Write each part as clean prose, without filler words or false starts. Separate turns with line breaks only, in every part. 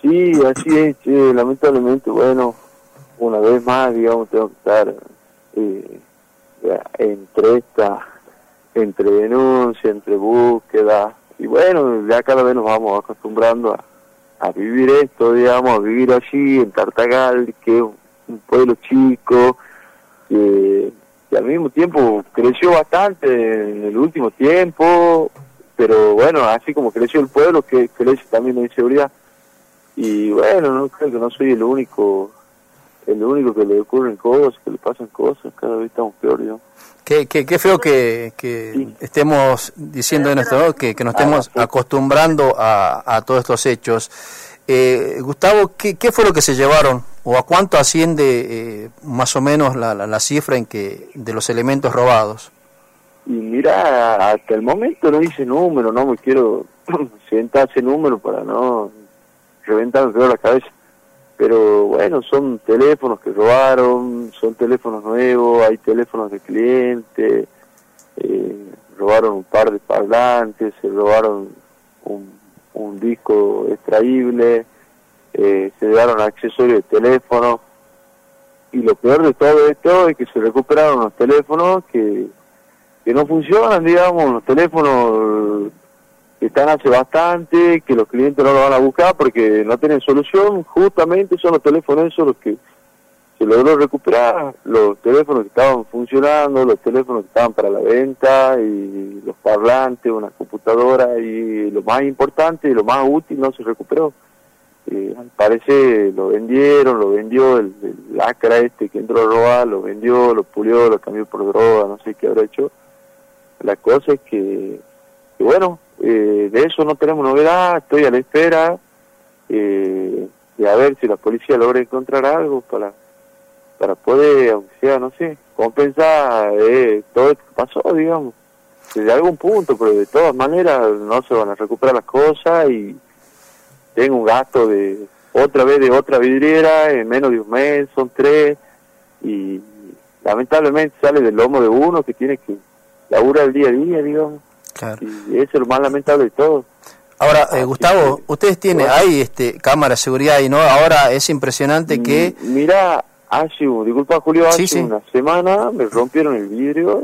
Sí, así es, lamentablemente, bueno, una vez más, digamos, tengo que estar entre denuncia, entre búsqueda, y bueno, ya cada vez nos vamos acostumbrando a vivir esto, digamos, a vivir allí, en Tartagal, que es un pueblo chico, que al mismo tiempo creció bastante en el último tiempo, pero bueno, así como creció el pueblo, que crece también la inseguridad. Y bueno, no creo que no soy el único que le ocurren cosas, que le pasan cosas, cada vez estamos peor, digamos.
Qué feo que
Sí.
estemos diciendo en esto, ¿no? Que nos estemos acostumbrando a todos estos hechos. Gustavo, ¿qué fue lo que se llevaron? ¿O a cuánto asciende más o menos la cifra de los elementos robados?
Y mira, hasta el momento no hice número, no me quiero sentar ese número para no reventarme peor la cabeza. Pero bueno, son teléfonos que robaron, son teléfonos nuevos, hay teléfonos de clientes, robaron un par de parlantes, se robaron un disco extraíble, se llevaron accesorios de teléfono, y lo peor de todo esto es que se recuperaron los teléfonos que no funcionan, digamos, los teléfonos que están hace bastante, que los clientes no lo van a buscar porque no tienen solución. Justamente son los teléfonos esos los que se logró recuperar, los teléfonos que estaban funcionando, los teléfonos que estaban para la venta, y los parlantes, una computadora, y lo más importante y lo más útil no se recuperó. Al parecer lo vendió el lacra este que entró a robar, lo vendió, lo pulió, lo cambió por droga, no sé qué habrá hecho. La cosa es que bueno, de eso no tenemos novedad, estoy a la espera de a ver si la policía logra encontrar algo para poder, aunque sea, no sé, compensar todo esto que pasó, digamos, desde algún punto, pero de todas maneras no se van a recuperar las cosas, y tengo un gasto de otra vidriera en menos de un mes, son 3, y lamentablemente sale del lomo de uno que tiene que laburar el día a día, digamos.
Claro.
Y eso es lo más lamentable de todo.
Ahora, Gustavo, ustedes tienen, hay cámara de seguridad y no, ahora es impresionante que...
Mira, disculpa Julio, hace
Sí.
una semana me rompieron el vidrio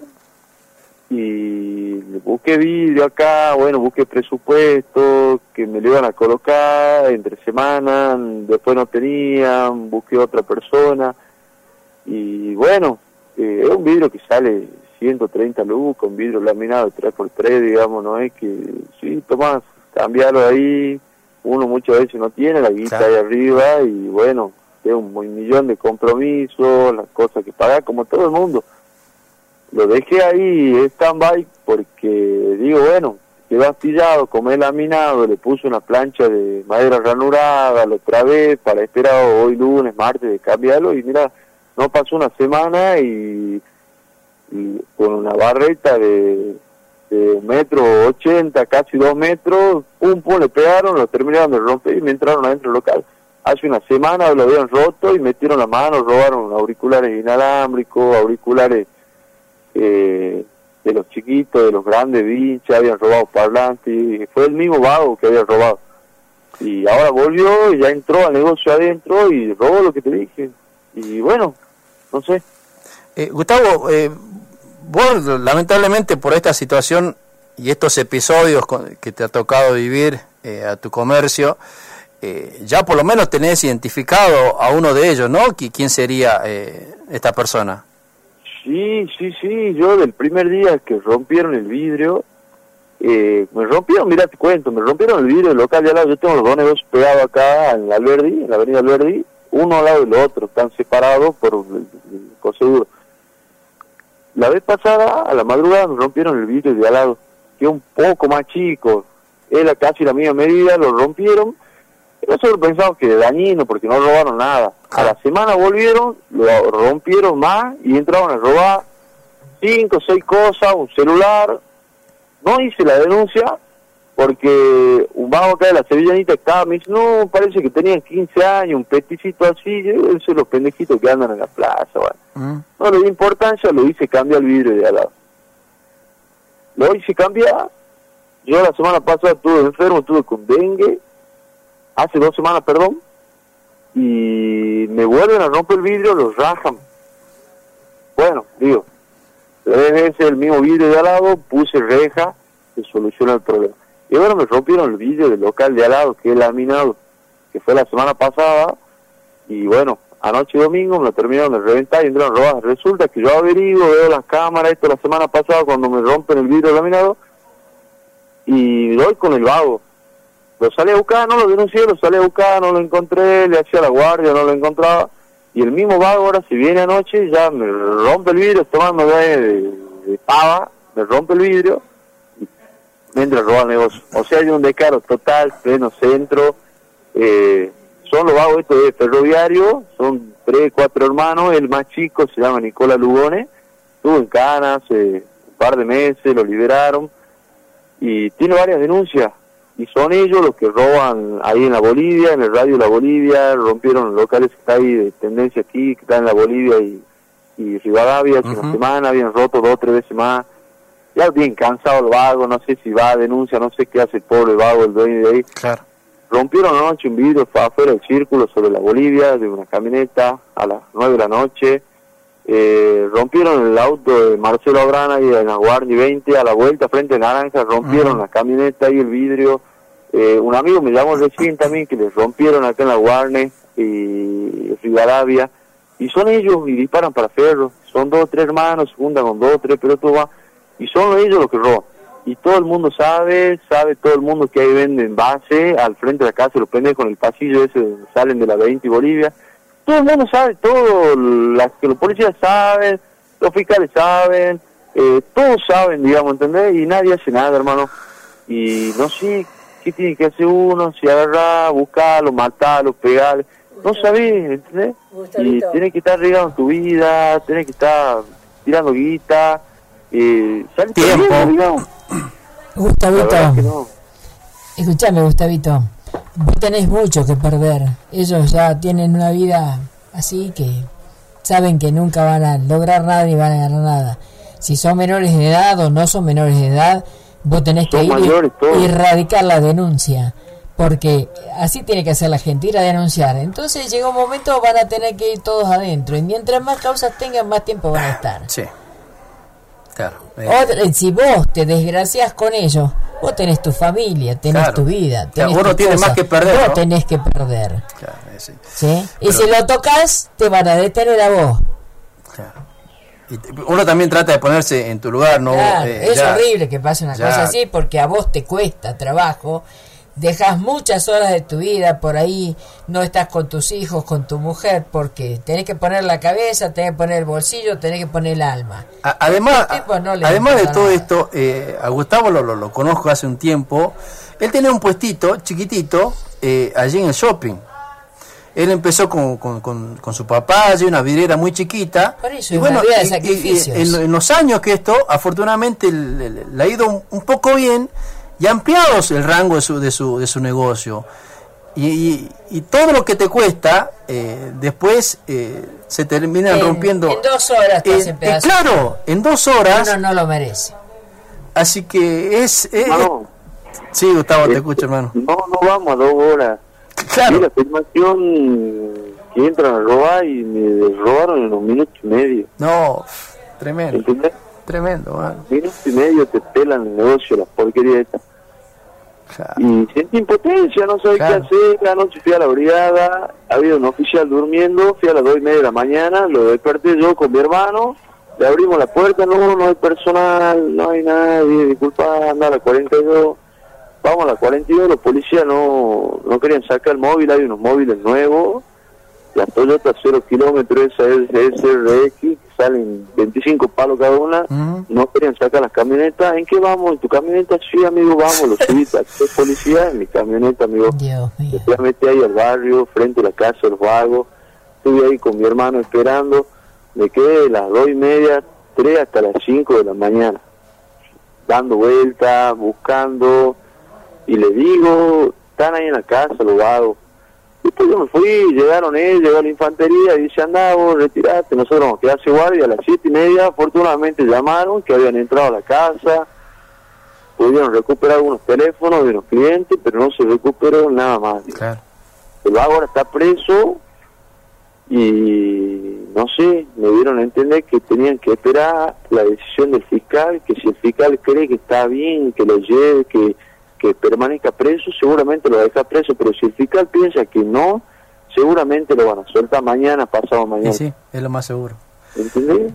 y busqué vidrio acá, bueno, busqué presupuesto, que me lo iban a colocar entre semanas, después no tenían, busqué otra persona, y bueno, es un vidrio que sale 130 lucas, un vidrio laminado 3x3, digamos, no es que, sí, tomás, cambiarlo ahí, uno muchas veces no tiene la guita ahí arriba, y bueno, es un millón de compromisos, las cosas que pagar, como todo el mundo. Lo dejé ahí, stand-by, porque digo, bueno, quedó astillado, como es laminado, le puse una plancha de madera ranurada, lo trabé para esperar hoy lunes, martes de cambiarlo, y mira, no pasó una semana y con una barreta de 1,80 m, casi 2 metros, pum, le pegaron, lo terminaron de romper y me entraron adentro del local. Hace una semana lo habían roto y metieron la mano, robaron auriculares inalámbricos, auriculares de los chiquitos, de los grandes, vinchas, habían robado parlantes, y fue el mismo vago que había robado. Y ahora volvió y ya entró al negocio adentro y robó lo que te dije. Y bueno, no sé.
Gustavo, vos lamentablemente por esta situación y estos episodios que te ha tocado vivir a tu comercio, ya por lo menos tenés identificado a uno de ellos, ¿no? ¿Quién sería esta persona?
Sí, yo del primer día que rompieron el vidrio, me rompieron el vidrio del local de al lado. Yo tengo los dos negocios pegados acá en la avenida Alberdi, uno al lado del otro, están separados por el coseguro. La vez pasada, a la madrugada, me rompieron el vidrio de al lado, que es un poco más chico, era casi la misma medida, lo rompieron. Nosotros pensamos que dañino porque no robaron nada. A la semana volvieron, lo rompieron más y entraron a robar 5 o 6 cosas, un celular. No hice la denuncia porque un vago acá de la Sevillanita estaba, me dice, no, parece que tenían 15 años, un peticito así, esos son los pendejitos que andan en la plaza. Bueno. No le di importancia, lo hice cambiar el vidrio de al lado. Lo hice cambiar, yo la semana pasada estuve enfermo, estuve con dengue, hace 2 semanas, perdón, y me vuelven a romper el vidrio, los rajan. Bueno, digo, 3 veces el mismo vidrio de al lado, puse reja, se soluciona el problema. Y ahora me rompieron el vidrio del local de al lado, que es laminado, que fue la semana pasada, y bueno, anoche y domingo me lo terminaron de reventar y entraron robadas. Resulta que yo averiguo, veo las cámaras, esto la semana pasada cuando me rompen el vidrio laminado, y doy con el vago. Lo salí a buscar, no lo denuncié, lo salí a buscar, no lo encontré, le hacía la guardia, no lo encontraba. Y el mismo vago ahora, si viene anoche, ya me rompe el vidrio, tomando de pava, me rompe el vidrio, y me entra a robar el negocio. O sea, hay un descaro total, pleno centro. Son los vagos estos de ferroviario, son 3, 4 hermanos, el más chico se llama Nicola Lugones, estuvo en Cana hace un par de meses, lo liberaron, y tiene varias denuncias. Y son ellos los que roban ahí en la Bolivia, en el radio La Bolivia, rompieron los locales que está ahí de tendencia aquí, que están en la Bolivia y Rivadavia, hace una semana, habían roto 2 o 3 veces más. Ya bien cansado el vago, no sé si va a denuncia, no sé qué hace el pobre vago, el dueño de ahí.
Claro.
Rompieron anoche un vidrio, fue afuera del círculo sobre la Bolivia, de una camioneta, a las 9 de la noche. Rompieron el auto de Marcelo Abrana y en la Guardia 20 a la vuelta frente a Naranja, rompieron la camioneta y el vidrio. Un amigo me llamó recién también que les rompieron acá en la Guarne y Rivadavia, y son ellos y disparan para Ferro. Son 2 o 3 hermanos, se juntan con 2 o 3 pelotas y son ellos los que roban. Y todo el mundo sabe todo el mundo que ahí venden base al frente de la casa, los pendejos en el pasillo ese donde salen de la 20 y Bolivia. Todo el mundo sabe, que los policías saben, los fiscales saben, todos saben, digamos, ¿entendés? Y nadie hace nada, hermano. Y no sé qué tiene que hacer uno, si agarrar, buscarlo, matarlo, pegarlo. No sabés, ¿entendés? Y tienes que estar arriesgando tu vida, tienes que estar tirando guita, salir
tiempo,
digamos.
Gustavito,
No.
escuchame, Gustavito, vos tenés mucho que perder. Ellos ya tienen una vida así que saben que nunca van a lograr nada ni van a ganar nada. Si son menores de edad o no son menores de edad, vos tenés que ir y erradicar la denuncia, porque así tiene que hacer la gente, ir a denunciar. Entonces llega un momento van a tener que ir todos adentro, y mientras más causas tengan, más tiempo van a estar.
Sí. Claro.
Si vos te desgracias con ellos, vos tenés tu familia, tenés tu vida, tenés
vos no tienes más que perder,
vos
¿no?
tenés que perder.
Claro, sí.
¿Sí? Y si lo tocas, te van a detener a vos.
Claro. Y uno también trata de ponerse en tu lugar, ¿no?
Claro, es
ya,
horrible que pase una cosa así, porque a vos te cuesta trabajo, dejas muchas horas de tu vida por ahí, no estás con tus hijos, con tu mujer, porque tenés que poner la cabeza, tenés que poner el bolsillo, tenés que poner el alma.
Además de todo
nada.
esto, a Gustavo lo conozco hace un tiempo. Él tenía un puestito chiquitito allí en el shopping. Él empezó con su papá, allí una vidriera muy chiquita.
Por eso,
y bueno,
una vida de sacrificios.
en los años que esto, afortunadamente, le ha ido un poco bien y ha ampliado el rango de su negocio. Y todo lo que te cuesta, después se terminan rompiendo.
En 2 horas te hacen pedazos.
Claro, en 2 horas.
Uno no lo merece.
Así que
No.
Sí, Gustavo, te escucho, hermano.
No vamos a 2 horas.
Claro.
Y la afirmación que entran a robar y me robaron en 1 minuto y medio.
No, tremendo.
¿Entendés?
Tremendo, man.
1 minuto y medio te pelan el negocio, las porquerías estas.
Claro.
Y sentí impotencia, no sabía qué hacer. Anoche fui a la brigada, había un oficial durmiendo, fui a las 2:30 de la mañana, lo desperté yo con mi hermano, le abrimos la puerta, no hay personal, no hay nadie, disculpa, anda a la 42. Vamos a la 42, los policías no querían sacar el móvil, hay unos móviles nuevos, las Toyota 0 kilómetros, esa es SRX, que salen 25 palos cada una, no querían sacar las camionetas. ¿En qué vamos? ¿En tu camioneta? Sí, amigo, vamos, lo subí, soy policía en mi camioneta, amigo.
Dios mío.
Me metí ahí al barrio, frente a la casa de los vagos, estuve ahí con mi hermano esperando, me quedé de las 2:30, 3 hasta las 5 de la mañana, dando vueltas, buscando. Y le digo, están ahí en la casa los vagos. Y después yo me fui, llegaron ellos, llegó la infantería, y dice, andá vos, retirate, nosotros nos quedamos guardia. A las 7:30, afortunadamente llamaron que habían entrado a la casa, pudieron recuperar algunos teléfonos de unos clientes, pero no se recuperó nada más.
Claro.
El vago ahora está preso y no sé, me dieron a entender que tenían que esperar la decisión del fiscal, que si el fiscal cree que está bien, que lo lleve, que permanezca preso, seguramente lo deja preso, pero si el fiscal piensa que no, seguramente lo van a soltar mañana, pasado mañana.
Sí, es lo más seguro.
¿Entendés?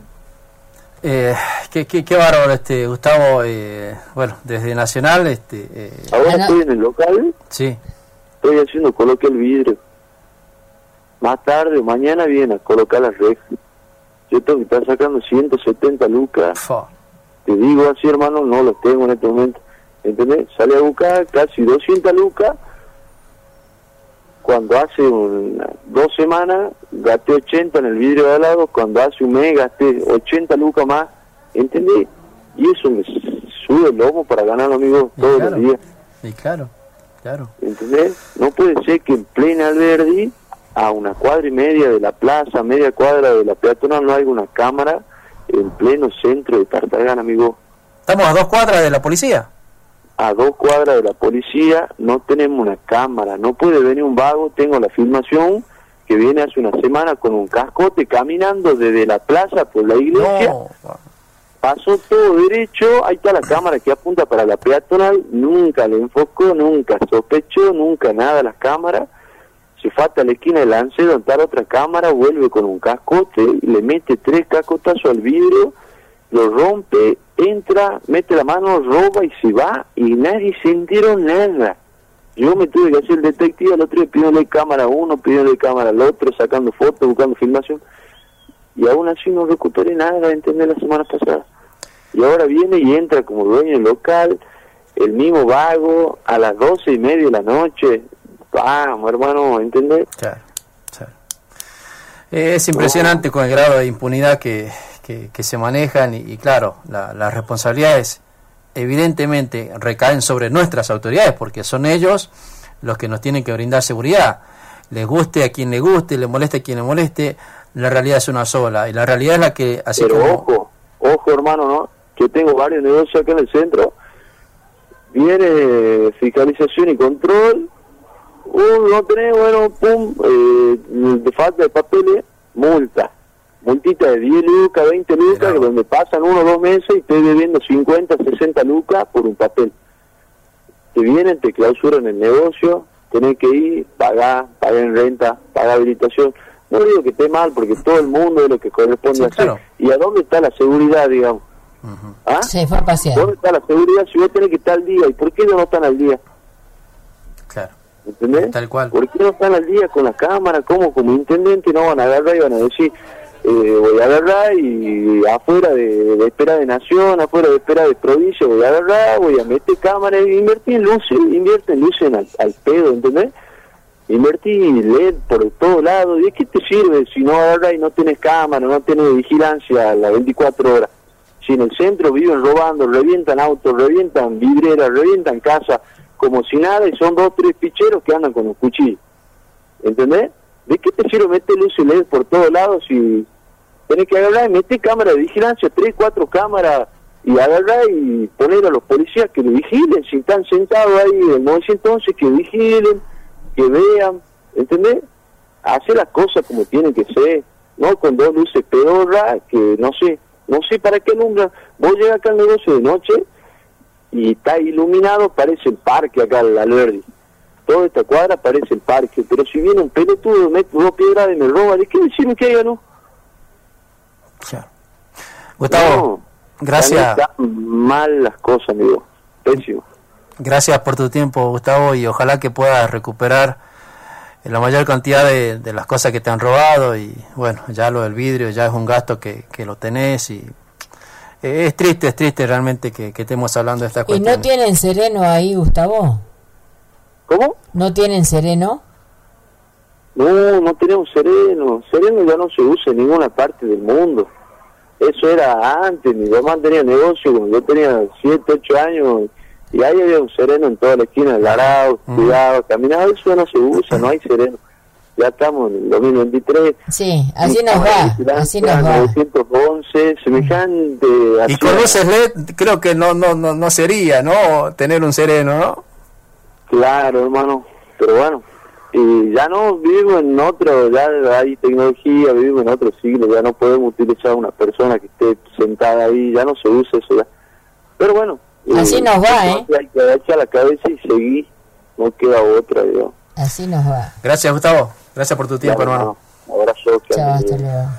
Qué bárbaro, Gustavo. Bueno, desde Nacional,
ahora estoy en el local,
sí,
estoy haciendo coloque el vidrio. Más tarde o mañana viene a colocar las rejas. Yo tengo que estar sacando 170 lucas. Te digo así, hermano, no los tengo en este momento. ¿Entendés? Sale a buscar casi 200 lucas. Cuando hace 2 semanas gasté 80 en el vidrio de al lado. Cuando hace un mes gasté 80 lucas más. ¿Entendés? Y eso me sube el lomo para ganar, amigos, todos los días.
Sí, claro.
¿Entendés? No puede ser que en plena Alberdi, a 1,5 cuadras de la plaza, media cuadra de la peatonal, no haya una cámara en pleno centro de Tartagán, amigo.
¿Estamos a 2 cuadras de la policía?
A 2 cuadras de la policía no tenemos una cámara. No puede venir un vago. Tengo la filmación que viene hace una semana con un cascote caminando desde la plaza por la iglesia.
No.
Pasó todo derecho. Ahí está la cámara que apunta para la peatonal. Nunca le enfocó, nunca sospechó, nunca nada las cámaras. Se fue hasta la esquina de Lancedo, donde está otra cámara, vuelve con un cascote, le mete 3 cascotazos al vidrio, lo rompe, entra, mete la mano, roba y se va, y nadie se enteró nada. Yo me tuve que hacer el detective, al otro día pidiéndole cámara a uno, pidiéndole cámara al otro, sacando fotos, buscando filmación, y aún así no recuperé nada, ¿entendés? La semana pasada. Y ahora viene y entra como dueño del local, el mismo vago, a las 12:30 de la noche. Vamos, hermano, ¿entendés?
Claro. Es impresionante con el grado de impunidad que se manejan y claro, las responsabilidades evidentemente recaen sobre nuestras autoridades porque son ellos los que nos tienen que brindar seguridad. Les guste a quien le guste, le moleste a quien le moleste, la realidad es una sola y la realidad es la que... así
pero
como...
ojo hermano, ¿no? Yo tengo varios negocios acá en el centro, viene fiscalización y control. No tenés, bueno, pum, de falta de papeles, multita de 10 lucas, 20 lucas, que donde pasan 1 o 2 meses y estoy debiendo 50, 60 lucas por un papel. Te vienen, te clausuran el negocio, tenés que ir, pagar en renta, pagar habilitación. No digo que esté mal, porque todo el mundo es lo que corresponde hacer. Claro. ¿Y a dónde está la seguridad, digamos? ¿Ah?
Se fue a pasear.
¿Dónde está la seguridad si vos tenés que estar al día? ¿Y por qué ellos no están al día?
Claro.
¿Entendés?
Tal cual.
¿Por qué no están al día con la cámara? ¿Cómo? Como intendente no van a agarrar y van a decir, voy a agarrar y afuera de espera de nación, afuera de espera de provincia, voy a agarrar, voy a meter cámara y invertir en luces, al pedo, ¿entendés? Invertir LED por todos lados. ¿Y de qué te sirve si no agarras y no tenés cámara, no tenés vigilancia a las 24 horas? Si en el centro viven robando, revientan autos, revientan vidrieras, revientan casas, como si nada, y son 2 o 3 picheros que andan con un cuchillo. ¿Entendés? ¿De qué te sirve meter luces LED por todos lados si tenés que agarrar y meter cámaras de vigilancia, 3, 4 cámaras, y agarrar y poner a los policías que lo vigilen, si están sentados ahí en el 911, que vigilen, que vean, ¿entendés? Hacer las cosas como tienen que ser, no con 2 luces pedorras, que no sé para qué alumbran. Vos llegas acá al negocio de noche y está iluminado, parece el parque acá al Alberdi. Toda esta cuadra parece el parque, pero si viene un pelotudo, mete 2 piedras y me roba, ¿de qué decirme que haya, no?
Claro. Gustavo, gracias.
Están mal las cosas, amigo. Pésimo.
Gracias por tu tiempo, Gustavo, y ojalá que puedas recuperar la mayor cantidad de las cosas que te han robado. Y bueno, ya lo del vidrio ya es un gasto que lo tenés y es triste realmente que estemos hablando de esta cuestión.
¿Y no tienen sereno ahí, Gustavo?
¿Cómo?
¿No tienen sereno?
No tenemos sereno. Sereno ya no se usa en ninguna parte del mundo. Eso era antes. Mi mamá tenía negocio cuando yo tenía 7, 8 años. Y ahí había un sereno en toda la esquina del arao, cuidado, caminaba. Eso ya no se usa, no hay sereno. Ya estamos en el 2023.
Sí, así nos va. Así nos va.
911, semejante.
Y con luces LED creo que no sería, ¿no? Tener un sereno, ¿no?
Claro, hermano. Pero bueno, Y ya no vivimos en otro, ya hay tecnología, vivimos en otro siglo, ya no podemos utilizar una persona que esté sentada ahí, ya no se usa eso ya. Pero bueno,
así nos va, ¿eh?
Hay que agachar la cabeza y seguir, no queda otra, digamos.
Así nos va.
Gracias, Gustavo. Gracias por tu tiempo,
Claro,
hermano.
no. Abrazo.
Chao, hasta luego.